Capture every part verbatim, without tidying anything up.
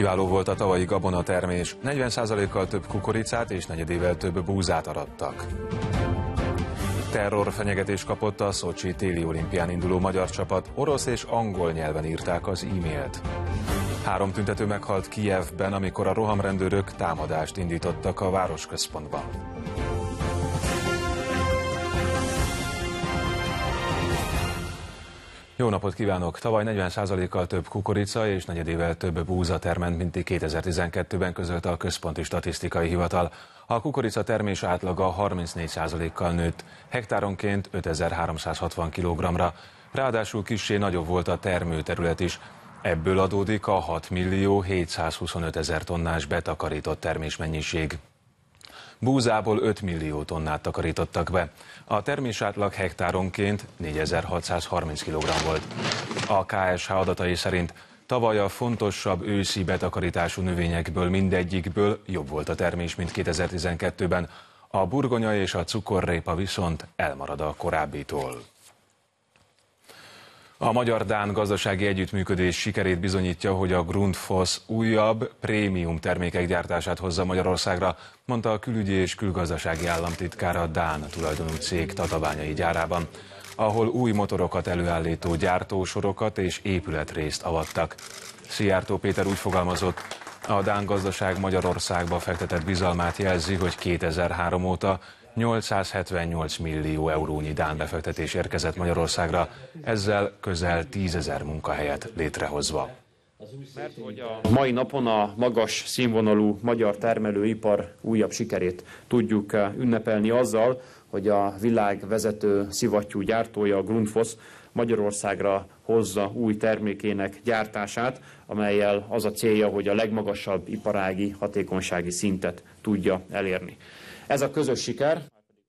Kiváló volt a tavalyi gabonatermés, negyven százalékkal több kukoricát és negyedével több búzát arattak. Terrorfenyegetés kapott a Szocsi téli olimpián induló magyar csapat, orosz és angol nyelven írták az e-mailt. Három tüntető meghalt Kijevben, amikor a rohamrendőrök támadást indítottak a városközpontban. Jó napot kívánok! Tavaly negyven százalékkal több kukorica és negyedével több búza termett, mint kétezer-tizenkettőben, közölte a Központi Statisztikai Hivatal. A kukorica termés átlaga harmincnégy százalékkal nőtt, hektáronként ötezer-háromszázhatvan kilogramra. Ráadásul kissé nagyobb volt a termőterület is. Ebből adódik a hat millió hétszázhuszonöt ezer tonnás betakarított termésmennyiség. Búzából öt millió tonnát takarítottak be. A termés átlag hektáronként négyezer-hatszázharminc kilogramm volt. A ká es há adatai szerint tavaly a fontosabb őszi betakarítású növényekből mindegyikből jobb volt a termés, mint kétezer-tizenkettőben. A burgonya és a cukorrépa viszont elmarad a korábbitól. A magyar-dán gazdasági együttműködés sikerét bizonyítja, hogy a Grundfos újabb, prémium termékek gyártását hozza Magyarországra, mondta a külügyi és külgazdasági államtitkár a dán tulajdonú cég tatabányai gyárában, ahol új motorokat előállító gyártósorokat és épületrészt avattak. Szijjártó Péter úgy fogalmazott, a dán gazdaság Magyarországba fektetett bizalmát jelzi, hogy kétezer-három óta nyolcszázhetvennyolc millió eurónyi dán befektetés érkezett Magyarországra, ezzel közel tízezer munkahelyet létrehozva. Mert hogy a mai napon a magas színvonalú magyar termelőipar újabb sikerét tudjuk ünnepelni azzal, hogy a világ vezető szivattyú gyártója, a Grundfos Magyarországra hozza új termékének gyártását, amellyel az a célja, hogy a legmagasabb iparági hatékonysági szintet tudja elérni. Ez a közös siker.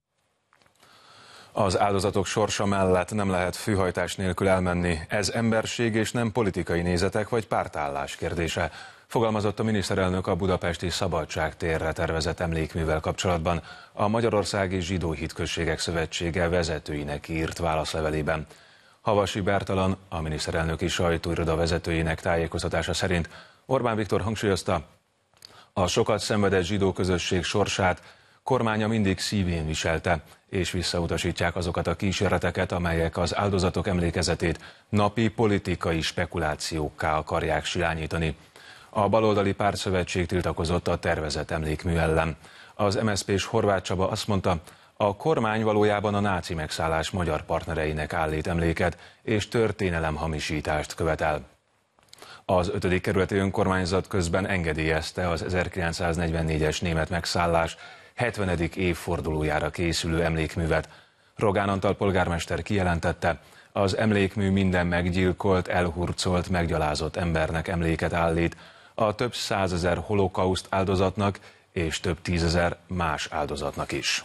Az áldozatok sorsa mellett nem lehet főhajtás nélkül elmenni. Ez emberség és nem politikai nézetek vagy pártállás kérdése, fogalmazott a miniszterelnök a budapesti Szabadságtérre tervezett emlékművel kapcsolatban a Magyarországi Zsidó Hitközségek Szövetsége vezetőinek írt válaszlevelében. Havasi Bertalan, a miniszterelnöki sajtóiroda vezetőjének tájékoztatása szerint Orbán Viktor hangsúlyozta, a sokat szenvedett zsidó közösség sorsát kormánya mindig szívén viselte, és visszautasítják azokat a kísérleteket, amelyek az áldozatok emlékezetét napi politikai spekulációkká akarják silányítani. A baloldali pártszövetség tiltakozott a tervezett emlékmű ellen. Az em es zé pés Horváth Csaba azt mondta, a kormány valójában a náci megszállás magyar partnereinek állít emléket és történelemhamisítást követel. Az ötödik kerületi önkormányzat közben engedélyezte az ezerkilencszáznegyvennégyes német megszállás hetvenedik évfordulójára készülő emlékművet. Rogán Antal polgármester kijelentette, az emlékmű minden meggyilkolt, elhurcolt, meggyalázott embernek emléket állít, a több százezer holokauszt áldozatnak és több tízezer más áldozatnak is.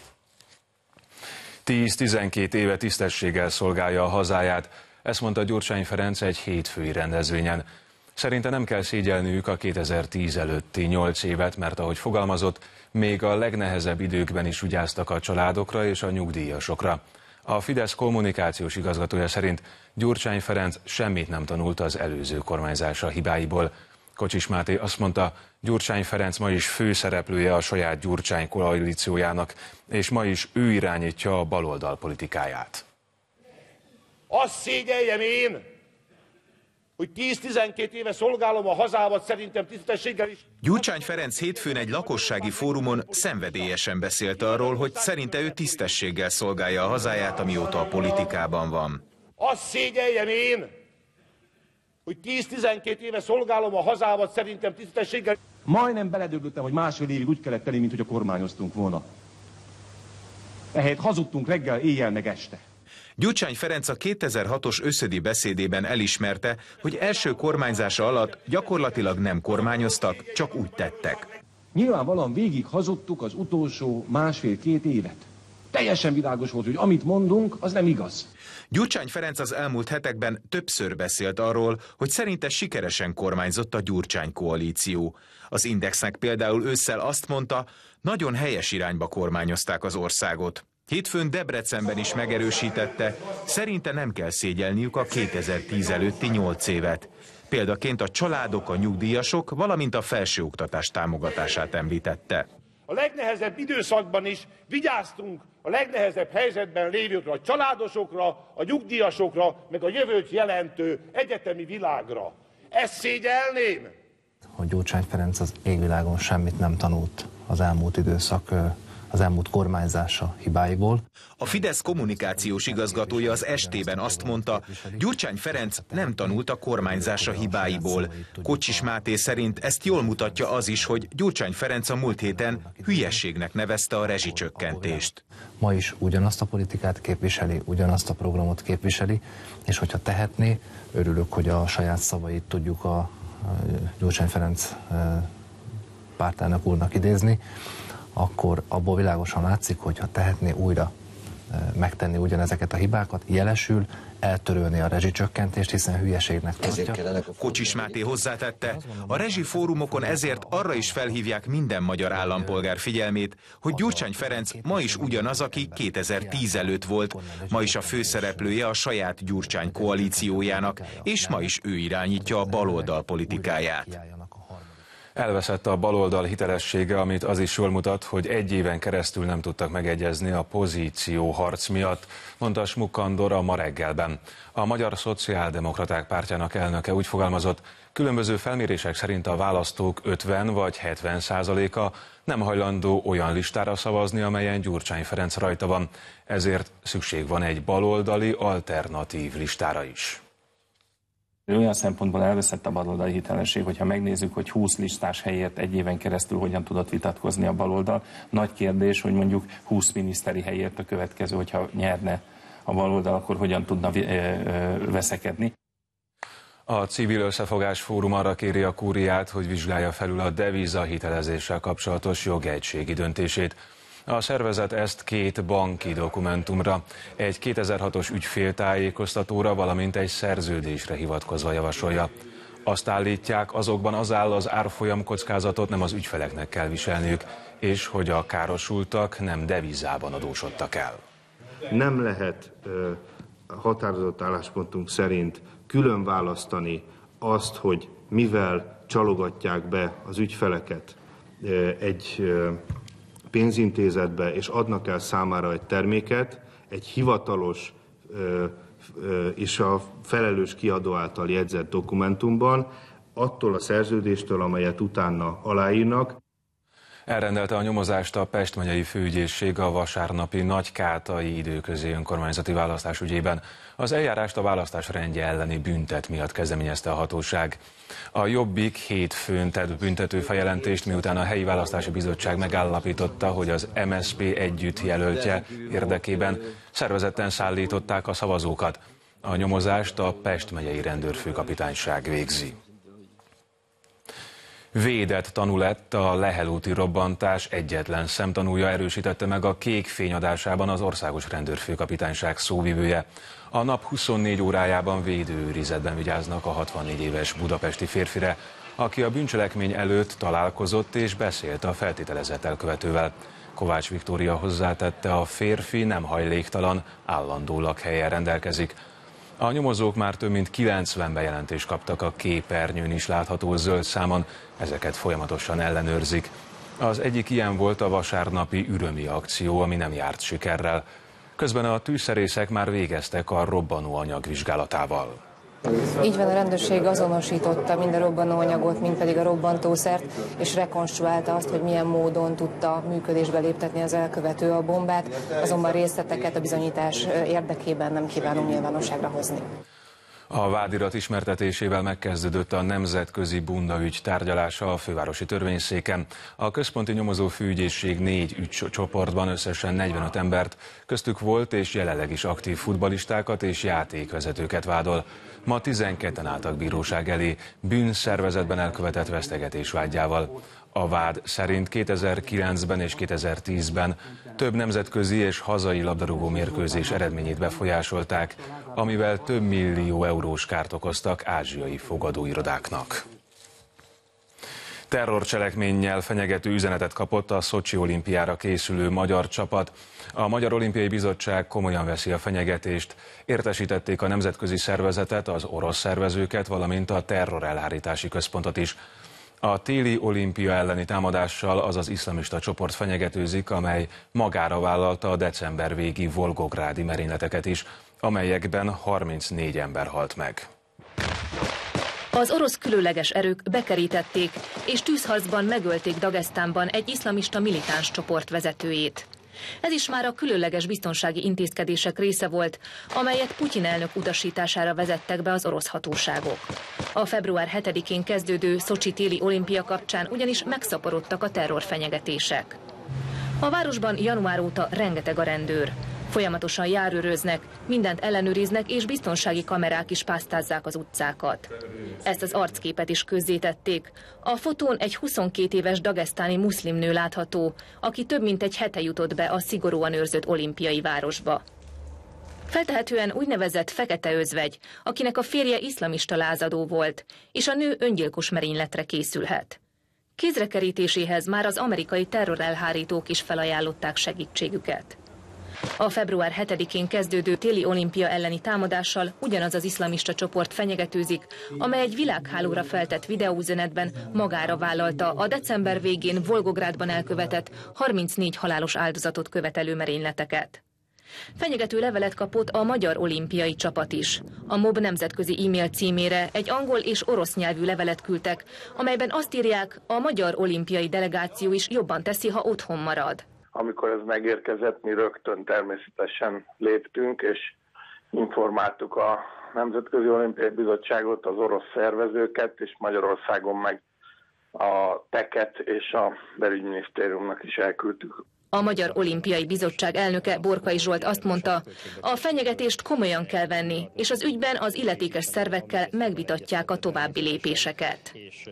tíz-tizenkét éve tisztességgel szolgálja a hazáját, ezt mondta Gyurcsány Ferenc egy hétfői rendezvényen. Szerinte nem kell szégyelniük a kétezer-tíz előtti nyolc évet, mert ahogy fogalmazott, még a legnehezebb időkben is vigyáztak a családokra és a nyugdíjasokra. A Fidesz kommunikációs igazgatója szerint Gyurcsány Ferenc semmit nem tanult az előző kormányzása hibáiból. Kocsis Máté azt mondta, Gyurcsány Ferenc ma is főszereplője a saját Gyurcsány koalíciójának, és ma is ő irányítja a baloldal politikáját. Azt szégyeljem én, hogy tíz-tizenkét éve szolgálom a hazámat, szerintem tisztességgel is. Gyurcsány Ferenc hétfőn egy lakossági fórumon szenvedélyesen beszélt arról, hogy szerinte ő tisztességgel szolgálja a hazáját, amióta a politikában van. Azt szégyeljem én, hogy tíz-tizenkét éve szolgálom a hazámat, szerintem tisztességgel. Majdnem beledöglöttem, hogy másfél évig úgy kellett tenni, mint hogy a kormányoztunk volna. Ehelyett hazudtunk reggel, éjjel meg este. Gyurcsány Ferenc a kétezer-hatos összödi beszédében elismerte, hogy első kormányzása alatt gyakorlatilag nem kormányoztak, csak úgy tettek. Nyilvánvalóan végig hazudtuk az utolsó másfél-két évet. Teljesen világos volt, hogy amit mondunk, az nem igaz. Gyurcsány Ferenc az elmúlt hetekben többször beszélt arról, hogy szerinte sikeresen kormányzott a Gyurcsány koalíció. Az Indexnek például ősszel azt mondta, nagyon helyes irányba kormányozták az országot. Hétfőn Debrecenben is megerősítette, szerinte nem kell szégyelniük a kétezer-tíz előtti nyolc évet. Példaként a családok, a nyugdíjasok, valamint a felsőoktatás támogatását említette. A legnehezebb időszakban is vigyáztunk a legnehezebb helyzetben lévőkre, a családosokra, a nyugdíjasokra, meg a jövőt jelentő egyetemi világra. Ezt szégyelném? Hogy Gyurcsány Ferenc az égvilágon semmit nem tanult az elmúlt időszak, az elmúlt kormányzása hibáiból. A Fidesz kommunikációs igazgatója az estében azt mondta, Gyurcsány Ferenc nem tanult a kormányzása hibáiból. Kocsis Máté szerint ezt jól mutatja az is, hogy Gyurcsány Ferenc a múlt héten hülyességnek nevezte a rezsicsökkentést. Ma is ugyanazt a politikát képviseli, ugyanazt a programot képviseli, és hogyha tehetné, örülök, hogy a saját szavait tudjuk a Gyurcsány Ferenc pártelnök úrnak idézni, akkor abból világosan látszik, hogy ha tehetné újra megtenni ugyanezeket a hibákat, jelesül eltörölni a rezsicsökkentést, hiszen hülyeségnek tartja. Kocsis Máté hozzátette, a rezsifórumokon ezért arra is felhívják minden magyar állampolgár figyelmét, hogy Gyurcsány Ferenc ma is ugyanaz, aki kétezer-tíz előtt volt, ma is a főszereplője a saját Gyurcsány koalíciójának, és ma is ő irányítja a baloldal politikáját. Elveszett a baloldal hitelessége, amit az is jól mutat, hogy egy éven keresztül nem tudtak megegyezni a pozícióharc miatt, mondta Smuk Andor a Ma reggelben. A Magyar Szociáldemokraták Pártjának elnöke úgy fogalmazott, különböző felmérések szerint a választók ötven vagy hetven százaléka nem hajlandó olyan listára szavazni, amelyen Gyurcsány Ferenc rajta van. Ezért szükség van egy baloldali alternatív listára is. Olyan szempontból elveszett a baloldali hitelesség, hogyha megnézzük, hogy húsz listás helyért egy éven keresztül hogyan tudott vitatkozni a baloldal. Nagy kérdés, hogy mondjuk húsz miniszteri helyért a következő, hogyha nyerne a baloldal, akkor hogyan tudna veszekedni. A Civil Összefogás Fórum arra kéri a kúriát, hogy vizsgálja felül a deviza hitelezéssel kapcsolatos jogegységi döntését. A szervezet ezt két banki dokumentumra, egy kétezer-hatos ügyféltájékoztatóra, valamint egy szerződésre hivatkozva javasolja. Azt állítják, azokban az áll, az árfolyam kockázatot nem az ügyfeleknek kell viselniük, és hogy a károsultak nem devizában adósodtak el. Nem lehet ö, határozott álláspontunk szerint külön választani azt, hogy mivel csalogatják be az ügyfeleket ö, egy ö, pénzintézetbe, és adnak el számára egy terméket, egy hivatalos ö, ö, és a felelős kiadó által jegyzett dokumentumban, attól a szerződéstől, amelyet utána aláírnak. Elrendelte a nyomozást a Pest megyei főügyészség a vasárnapi nagykátai időközi önkormányzati választás ügyében. Az eljárást a választás rendje elleni büntet miatt kezdeményezte a hatóság. A Jobbik hétfőn tett büntetőfeljelentést, miután a helyi választási bizottság megállapította, hogy az em es zé pé együtt jelöltje érdekében szervezetten szállították a szavazókat. A nyomozást a Pest megyei rendőrfőkapitányság végzi. Védett tanú lett a Lehel úti robbantás egyetlen szemtanúja, erősítette meg a Kék Fény adásában az Országos Rendőrfőkapitányság szóvivője. A nap huszonnégy órájában védőőrizetben vigyáznak a hatvannégy éves budapesti férfire, aki a bűncselekmény előtt találkozott és beszélt a feltételezett elkövetővel. Kovács Viktória hozzátette, a férfi nem hajléktalan, állandó lakhelyen rendelkezik. A nyomozók már több mint kilencven bejelentést kaptak a képernyőn is látható zöld számon, ezeket folyamatosan ellenőrzik. Az egyik ilyen volt a vasárnapi ürömi akció, ami nem járt sikerrel. Közben a tűzszerészek már végeztek a robbanóanyag vizsgálatával. Így van, a rendőrség azonosította mind a robbanóanyagot, mind pedig a robbantószert, és rekonstruálta azt, hogy milyen módon tudta működésbe léptetni az elkövető a bombát, azonban részleteket a bizonyítás érdekében nem kívánom nyilvánosságra hozni. A vádirat ismertetésével megkezdődött a nemzetközi bunda ügy tárgyalása a fővárosi törvényszéken. A központi nyomozó főügyészség négy ügycsoportban összesen negyvenöt embert, köztük volt és jelenleg is aktív futballistákat és játékvezetőket vádol. Ma tizenketten álltak bíróság elé bűnszervezetben elkövetett vesztegetés vádjával. A vád szerint kétezer-kilencben és kétezer-tízben több nemzetközi és hazai labdarúgó mérkőzés eredményét befolyásolták, amivel több millió eurós kárt okoztak ázsiai fogadóirodáknak. Terrorcselekménnyel fenyegető üzenetet kapott a Szocsi olimpiára készülő magyar csapat. A Magyar Olimpiai Bizottság komolyan veszi a fenyegetést. Értesítették a nemzetközi szervezetet, az orosz szervezőket, valamint a terrorelhárítási központot is. A téli olimpia elleni támadással az az iszlamista csoport fenyegetőzik, amely magára vállalta a december végi volgográdi merényleteket is, amelyekben harmincnégy ember halt meg. Az orosz különleges erők bekerítették és tűzharcban megölték Dagesztánban egy iszlamista militáns csoport vezetőjét. Ez is már a különleges biztonsági intézkedések része volt, amelyet Putyin elnök utasítására vezettek be az orosz hatóságok. A február hetedikén kezdődő Szocsi téli olimpia kapcsán ugyanis megszaporodtak a terrorfenyegetések. A városban január óta rengeteg a rendőr. Folyamatosan járőröznek, mindent ellenőriznek, és biztonsági kamerák is pásztázzák az utcákat. Ezt az arcképet is közzétették. A fotón egy huszonkét éves dagesztáni muszlim nő látható, aki több mint egy hete jutott be a szigorúan őrzött olimpiai városba. Feltehetően úgynevezett fekete özvegy, akinek a férje iszlamista lázadó volt, és a nő öngyilkos merényletre készülhet. Kézrekerítéséhez már az amerikai terrorelhárítók is felajánlották segítségüket. A február hetedikén kezdődő téli olimpia elleni támadással ugyanaz az iszlamista csoport fenyegetőzik, amely egy világhálóra feltett videóüzenetben magára vállalta a december végén Volgográdban elkövetett harmincnégy halálos áldozatot követelő merényleteket. Fenyegető levelet kapott a Magyar Olimpiai Csapat is. A MOB nemzetközi e-mail címére egy angol és orosz nyelvű levelet küldtek, amelyben azt írják, a Magyar Olimpiai Delegáció is jobban teszi, ha otthon marad. Amikor ez megérkezett, mi rögtön természetesen léptünk, és informáltuk a Nemzetközi Olimpiai Bizottságot, az orosz szervezőket, és Magyarországon meg a teket és a belügyminisztériumnak is elküldtük. A Magyar Olimpiai Bizottság elnöke, Borkai Zsolt azt mondta, a fenyegetést komolyan kell venni, és az ügyben az illetékes szervekkel megvitatják a további lépéseket.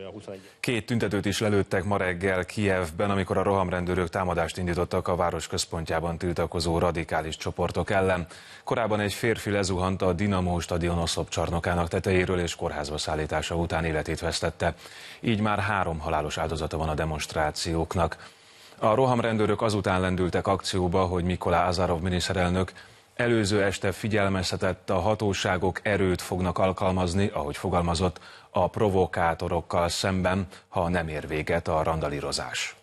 Két tüntetőt is lelőttek ma reggel Kijevben, amikor a rohamrendőrök támadást indítottak a város központjában tiltakozó radikális csoportok ellen. Korábban egy férfi lezuhant a Dinamo stadion oszlopcsarnokának tetejéről, és kórházba szállítása után életét vesztette. Így már három halálos áldozata van a demonstrációknak. A rohamrendőrök azután lendültek akcióba, hogy Mikolaj Azarov miniszterelnök előző este figyelmeztetett, a hatóságok erőt fognak alkalmazni, ahogy fogalmazott, a provokátorokkal szemben, ha nem ér véget a randalírozás.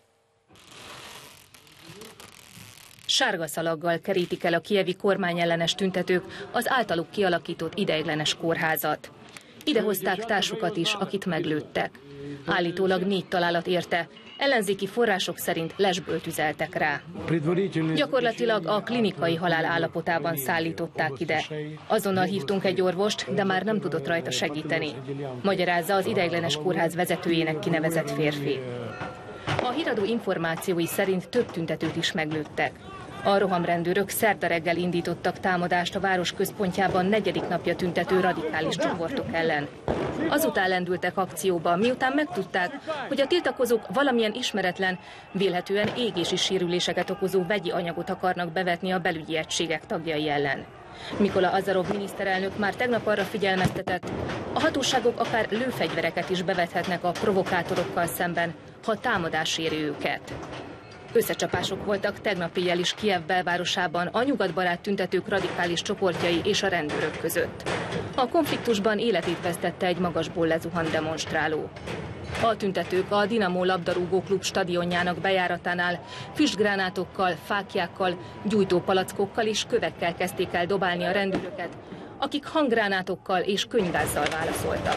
Sárga szalaggal kerítik el a kijevi kormányellenes tüntetők az általuk kialakított ideiglenes kórházat. Ide hozták társukat is, akit meglőttek. Állítólag négy találat érte, ellenzéki források szerint lesből tüzeltek rá. Gyakorlatilag a klinikai halál állapotában szállították ide. Azonnal hívtunk egy orvost, de már nem tudott rajta segíteni. Magyarázza az ideiglenes kórház vezetőjének kinevezett férfi. A híradó információi szerint több tüntetőt is meglőttek. A rohamrendőrök szerda reggel indítottak támadást a város központjában negyedik napja tüntető radikális csoportok ellen. Azután lendültek akcióba, miután megtudták, hogy a tiltakozók valamilyen ismeretlen, vélhetően égési sérüléseket okozó vegyi anyagot akarnak bevetni a belügyi egységek tagjai ellen. Mikolaj Azarov miniszterelnök már tegnap arra figyelmeztetett, a hatóságok akár lőfegyvereket is bevethetnek a provokátorokkal szemben, ha támadás éri őket. Összecsapások voltak tegnap éjjel is Kijev belvárosában a nyugatbarát tüntetők radikális csoportjai és a rendőrök között. A konfliktusban életét vesztette egy magasból lezuhant demonstráló. A tüntetők a Dinamo labdarúgóklub stadionjának bejáratánál füstgránátokkal, fáklyákkal, gyújtópalackokkal és kövekkel kezdték el dobálni a rendőröket, akik hanggránátokkal és könyvgázzal válaszoltak.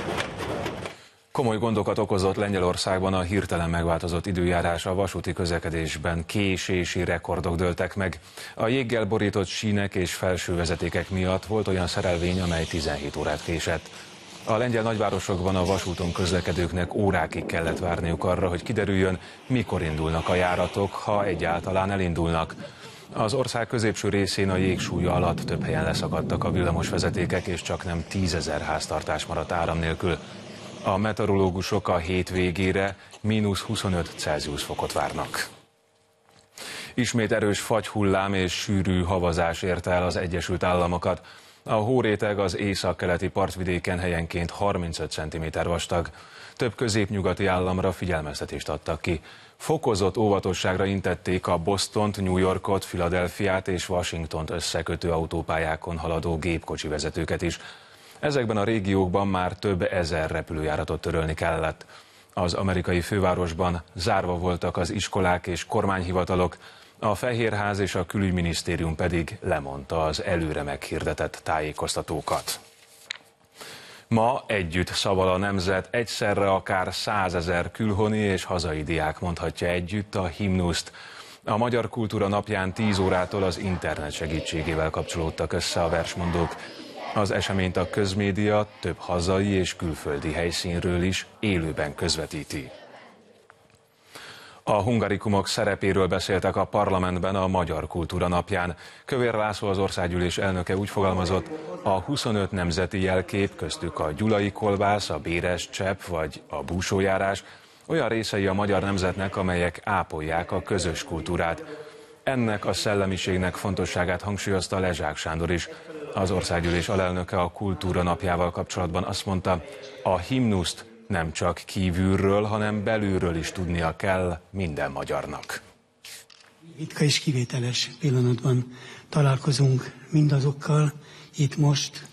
Komoly gondokat okozott Lengyelországban a hirtelen megváltozott időjárás, a vasúti közlekedésben késési rekordok dőltek meg. A jéggel borított sínek és felső vezetékek miatt volt olyan szerelvény, amely tizenhét órát késett. A lengyel nagyvárosokban a vasúton közlekedőknek órákig kellett várniuk arra, hogy kiderüljön, mikor indulnak a járatok, ha egyáltalán elindulnak. Az ország középső részén a jégsúlya alatt több helyen leszakadtak a villamosvezetékek, és csak nem tízezer háztartás maradt áram nélkül. A meteorológusok a hét végére mínusz huszonöt Celsius fokot várnak. Ismét erős fagyhullám és sűrű havazás érte el az Egyesült Államokat. A hóréteg az északkeleti partvidéken helyenként harmincöt centiméter vastag. Több középnyugati államra figyelmeztetést adtak ki. Fokozott óvatosságra intették a Bostont, New Yorkot, Philadelphiát és Washingtont összekötő autópályákon haladó gépkocsi vezetőket is. Ezekben a régiókban már több ezer repülőjáratot törölni kellett. Az amerikai fővárosban zárva voltak az iskolák és kormányhivatalok, a Fehérház és a Külügyminisztérium pedig lemondta az előre meghirdetett tájékoztatókat. Ma együtt szaval a nemzet, egyszerre akár százezer külhoni és hazai diák mondhatja együtt a himnuszt. A Magyar Kultúra Napján tíz órától az internet segítségével kapcsolódtak össze a versmondók. Az eseményt a közmédia több hazai és külföldi helyszínről is élőben közvetíti. A hungarikumok szerepéről beszéltek a parlamentben a Magyar Kultúra Napján. Kövér László, az országgyűlés elnöke úgy fogalmazott, a huszonöt nemzeti jelkép, köztük a gyulai kolbász, a béres csepp vagy a búsójárás olyan részei a magyar nemzetnek, amelyek ápolják a közös kultúrát. Ennek a szellemiségnek fontosságát hangsúlyozta Lezsák Sándor is. Az országgyűlés alelnöke a Kultúra Napjával kapcsolatban azt mondta, a himnuszt nem csak kívülről, hanem belülről is tudnia kell minden magyarnak. Ritka és kivételes pillanatban találkozunk mindazokkal itt most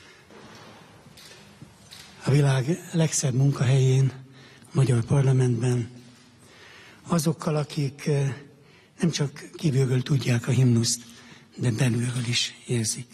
a világ legszebb munkahelyén, a Magyar Parlamentben, azokkal, akik nem csak kívülről tudják a himnuszt, de belülről is érzik.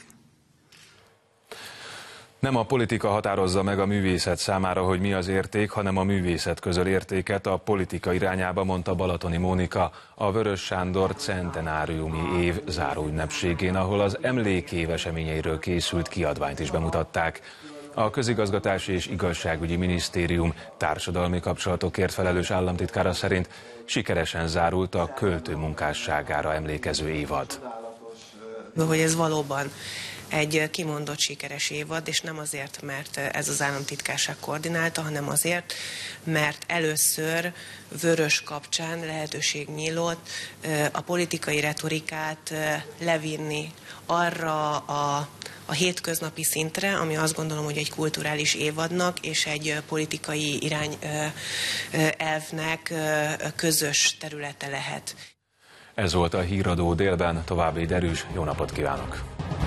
Nem a politika határozza meg a művészet számára, hogy mi az érték, hanem a művészet közöl értéket a politika irányába, mondta Balatoni Mónika a Vörös Sándor centenáriumi év záróünnepségén, ahol az emlékév eseményeiről készült kiadványt is bemutatták. A Közigazgatási és Igazságügyi Minisztérium társadalmi kapcsolatokért felelős államtitkára szerint sikeresen zárult a költő munkásságára emlékező évad. Hogy ez valóban egy kimondott sikeres évad, és nem azért, mert ez az államtitkárság koordinálta, hanem azért, mert először Vörös kapcsán lehetőség nyílt a politikai retorikát levinni arra a, a hétköznapi szintre, ami azt gondolom, hogy egy kulturális évadnak és egy politikai irányelvnek közös területe lehet. Ez volt a Híradó délben, további derűs, jó napot kívánok!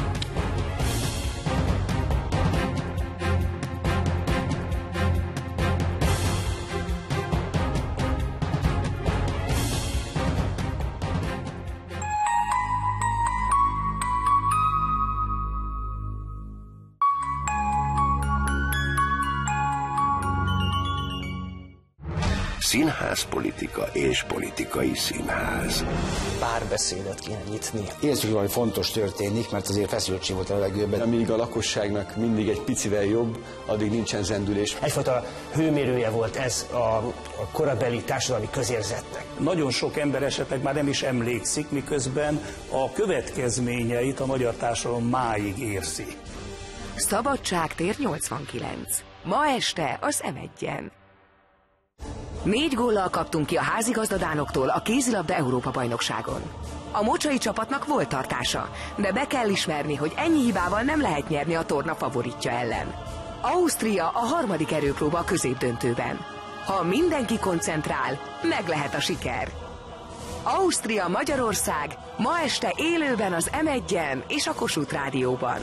Színházpolitika és politikai színház. Párbeszédet kéne nyitni. Érezzük, hogy valami fontos történik, mert azért feszültség volt a levegőben. Amíg a lakosságnak mindig egy picivel jobb, addig nincsen zendülés. Egyfajta hőmérője volt ez a, a korabeli társadalmi közérzetnek. Nagyon sok ember esetleg már nem is emlékszik, miközben a következményeit a magyar társadalom máig érzi. Szabadságtér nyolcvankilenc. Ma este az em egyen. Négy góllal kaptunk ki a házigazdadánoktól a kézilabda Európa-bajnokságon. A mocsai csapatnak volt tartása, de be kell ismerni, hogy ennyi hibával nem lehet nyerni a torna favoritja ellen. Ausztria a harmadik erőpróba a középdöntőben. Ha mindenki koncentrál, meg lehet a siker. Ausztria-Magyarország ma este élőben az em egyen és a Kossuth Rádióban.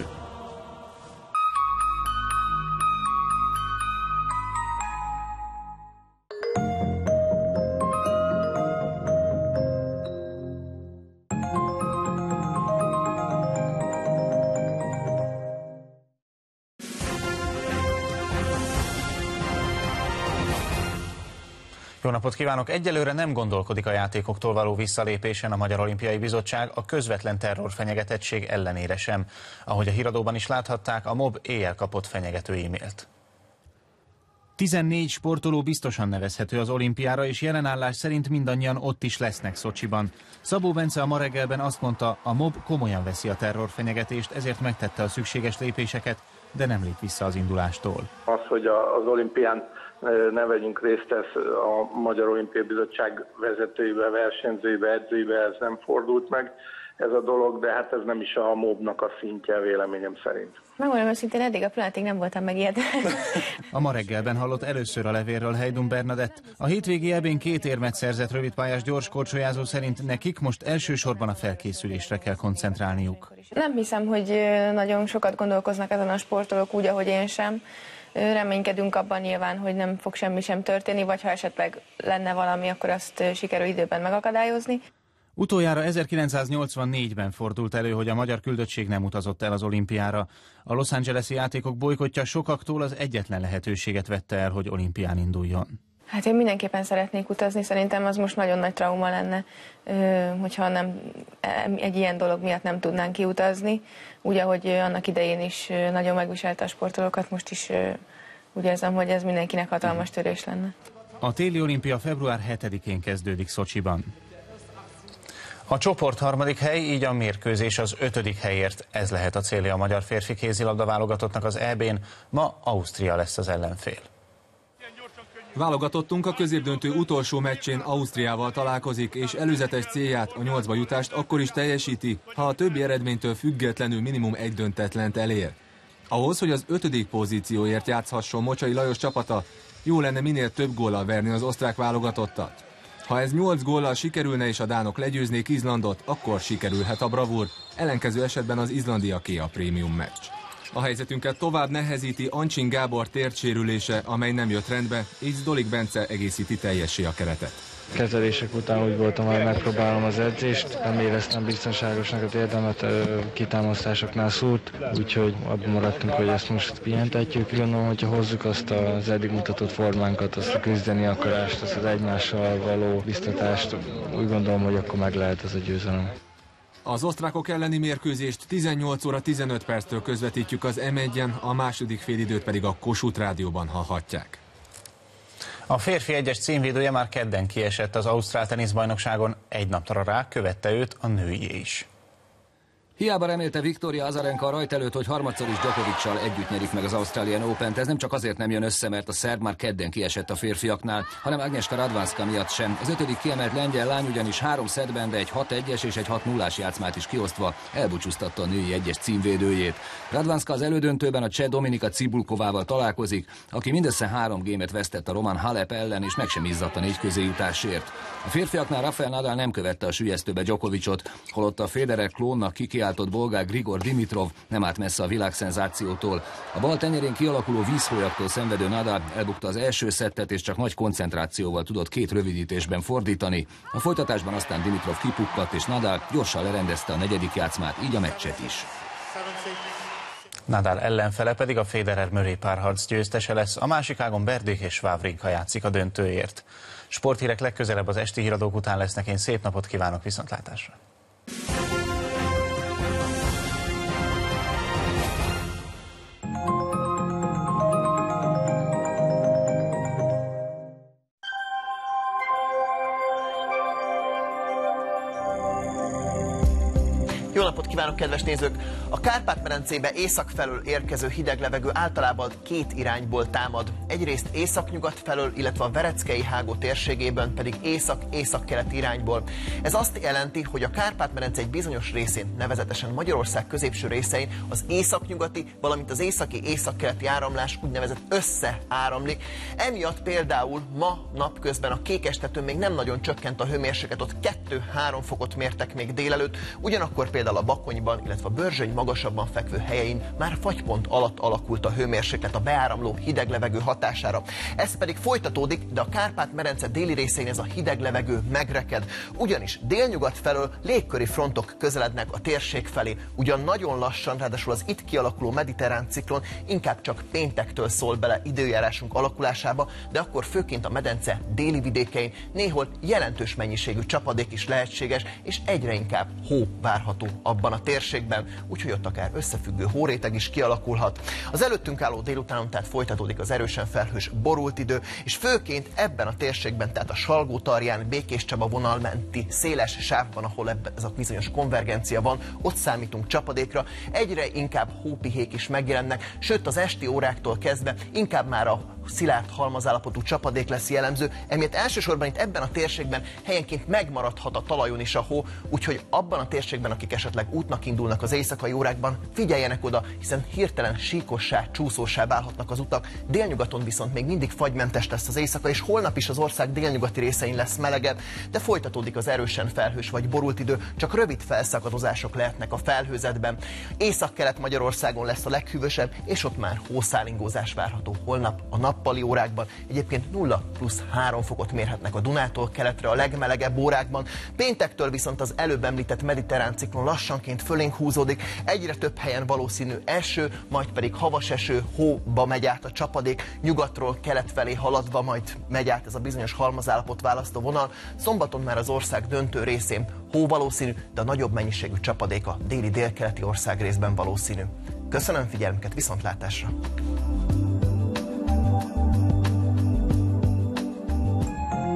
Jó napot kívánok! Egyelőre nem gondolkodik a játékoktól való visszalépésen a Magyar Olimpiai Bizottság a közvetlen terrorfenyegetettség ellenére sem. Ahogy a Híradóban is láthatták, a MOB éjjel kapott fenyegető e-mailt. tizennégy sportoló biztosan nevezhető az olimpiára, és jelenállás szerint mindannyian ott is lesznek Szocsiban. Szabó Bence a ma reggelben azt mondta, a MOB komolyan veszi a terrorfenyegetést, ezért megtette a szükséges lépéseket, de nem lép vissza az indulástól. Az, hogy az olimpián ne vegyünk részt, ez a Magyar Olimpiai Bizottság vezetőibe, versenyzőibe, edzőibe, ez nem fordult meg. ez a dolog, de hát ez nem is a móbnak a szintje véleményem szerint. Megmondom őszintén, eddig a pillanatig nem voltam megijedve. A Ma reggelben hallott először a levélről Heydun Bernadett. A hétvégi ebén két érmet szerzett rövidpályás gyorskorcsolyázó szerint nekik most elsősorban a felkészülésre kell koncentrálniuk. Nem hiszem, hogy nagyon sokat gondolkoznak ezen a sportolók úgy, ahogy én sem. Reménykedünk abban nyilván, hogy nem fog semmi sem történni, vagy ha esetleg lenne valami, akkor azt sikerül időben megakadályozni. Utoljára ezerkilencszáznyolcvannégyben fordult elő, hogy a magyar küldöttség nem utazott el az olimpiára. A Los Angeles-i játékok bolykottja sokaktól az egyetlen lehetőséget vette el, hogy olimpián induljon. Hát én mindenképpen szeretnék utazni, szerintem az most nagyon nagy trauma lenne, hogyha nem, egy ilyen dolog miatt nem tudnánk kiutazni. Úgy, ahogy annak idején is nagyon megviselte a sportolókat, most is úgy érzem, hogy ez mindenkinek hatalmas törés lenne. A téli olimpia február hetedikén kezdődik Szocsiban. A csoport harmadik hely, így a mérkőzés az ötödik helyért. Ez lehet a célja a magyar férfi kézilabda válogatottnak az é bén. Ma Ausztria lesz az ellenfél. Válogatottunk a középdöntő utolsó meccsén Ausztriával találkozik, és előzetes célját, a nyolcba jutást akkor is teljesíti, ha a többi eredménytől függetlenül minimum egy döntetlent elér. Ahhoz, hogy az ötödik pozícióért játszhasson Mocsai Lajos csapata, jó lenne minél több góllal verni az osztrák válogatottat. Ha ez nyolc góllal sikerülne és a dánok legyőznék Izlandot, akkor sikerülhet a bravúr, ellenkező esetben az izlandiaké a prémium meccs. A helyzetünket tovább nehezíti Ancsin Gábor térdsérülése, amely nem jött rendbe, így Zdolik Bence egészíti teljessé a keretet. Kezelések után úgy voltam, hogy megpróbálom az edzést, nem éreztem biztonságosnak a térdemet, kitámasztásoknál szúrt, úgyhogy abban maradtunk, hogy ezt most pihentetjük. Gondolom, hogyha hozzuk azt az eddig mutatott formánkat, azt a küzdeni akarást, azt az egymással való biztatást, úgy gondolom, hogy akkor meg lehet ez a győzelem. Az osztrákok elleni mérkőzést tizennyolc óra tizenöt perctől közvetítjük az em egyen, a második félidőt pedig a Kossuth Rádióban hallhatják. A férfi egyes címvédője már kedden kiesett az ausztrál teniszbajnokságon, egy napra rá követte őt a női is. Hiába remélte Viktória Azarenka a rajt előtt, hogy harmadszor is Djokoviccal együtt nyerik meg az Australian Opent. Ez nem csak azért nem jön össze, mert a szerb már kedden kiesett a férfiaknál, hanem Agnieszka Radwanska miatt sem. Az ötödik kiemelt lengyel lány ugyanis három szettben, de egy hat egyes és egy hat nullás játszmát is kiosztva elbúcsúztatta a női egyes címvédőjét. Radwanska az elődöntőben a cseh Dominika Cibulkovával találkozik, aki mindössze három gémet vesztett a román Halep ellen, és meg sem izzadt a négy közé jutásért. A férfiaknál Rafael Nadal nem követte a süllyesztőbe Djokovicot, holott a Federer klónnak kikiáltott bolgár Grigor Dimitrov nem állt messze a világszenzációtól. A bal tenyerén kialakuló vízfolyaktól szenvedő Nadal elbukta az első szettet, és csak nagy koncentrációval tudott két rövidítésben fordítani. A folytatásban aztán Dimitrov kipukkadt, és Nadal gyorsan lerendezte a negyedik játszmát, így a meccset is. Nadal ellenfele pedig a Federer-Murray párharc győztese lesz, a másik ágon Berdych és Wawrinka játszik a döntőért. Sporthírek legközelebb az esti híradók után lesznek, én szép napot kívánok, viszontlátásra! Jó napot kívánok, kedves nézők! A Kárpát-medencébe észak felől érkező hideg levegő általában két irányból támad. Egyrészt északnyugat felől, illetve a Vereckei hágó térségében pedig észak-északkelet irányból. Ez azt jelenti, hogy a Kárpát-medence egy bizonyos részén, nevezetesen Magyarország középső részein az északnyugati, valamint az északi északkeleti áramlás úgynevezett összeáramlik. Emiatt például ma napközben a Kékestetőn még nem nagyon csökkent a hőmérséklet, ott kettő-három fokot mértek még délelőtt, ugyanakkor például a Bakonyban, illetve a Börzsöny magasabban fekvő helyein már fagypont alatt alakult a hőmérséklet a beáramló hideg levegő hatására. Ez pedig folytatódik, de a Kárpát-medence déli részén ez a hideg levegő megreked. Ugyanis délnyugat felől légköri frontok közelednek a térség felé. Ugyan nagyon lassan, ráadásul az itt kialakuló mediterrán ciklon inkább csak péntektől szól bele időjárásunk alakulásába, de akkor főként a medence déli vidékein néhol jelentős mennyiségű csapadék is lehetséges, és egyre inkább hó várható abban a térségben, úgyhogy ott akár összefüggő hóréteg is kialakulhat. Az előttünk álló délutánon tehát folytatódik az erősen felhős borult idő, és főként ebben a térségben, tehát a Salgótarján, Békéscsaba vonal menti széles sávban, ahol ebben ez a bizonyos konvergencia van, ott számítunk csapadékra, egyre inkább hópihék is megjelennek, sőt az esti óráktól kezdve inkább már a szilárd halmazállapotú csapadék lesz jellemző, emiatt elsősorban itt ebben a térségben helyenként megmaradhat a talajon is a hó, úgyhogy abban a térségben, akik esetleg útnak indulnak az éjszakai órákban, figyeljenek oda, hiszen hirtelen síkossá, csúszósá válhatnak az utak. Délnyugaton viszont még mindig fagymentes lesz az éjszaka, és holnap is az ország délnyugati részein lesz melegebb, de folytatódik az erősen felhős vagy borult idő, csak rövid felszakadozások lehetnek a felhőzetben. Észak-kelet-Magyarországon lesz a leghűvösebb, és ott már hószálingózás várható holnap a nappali órákban. Egyébként nulla plusz három fokot mérhetnek a Dunától keletre a legmelegebb órákban. Péntektől viszont az előbb említett mediterrán ciklon lassanként fölénk húzódik, egyre több helyen valószínű eső, majd pedig havas eső, hóba megy át a csapadék, nyugatról kelet felé haladva majd megy át ez a bizonyos halmazállapot választó vonal. Szombaton már az ország döntő részén hó valószínű, de a nagyobb mennyiségű csapadék a déli délkeleti ország részben valószínű. Köszönöm figyelmüket, viszontlátásra!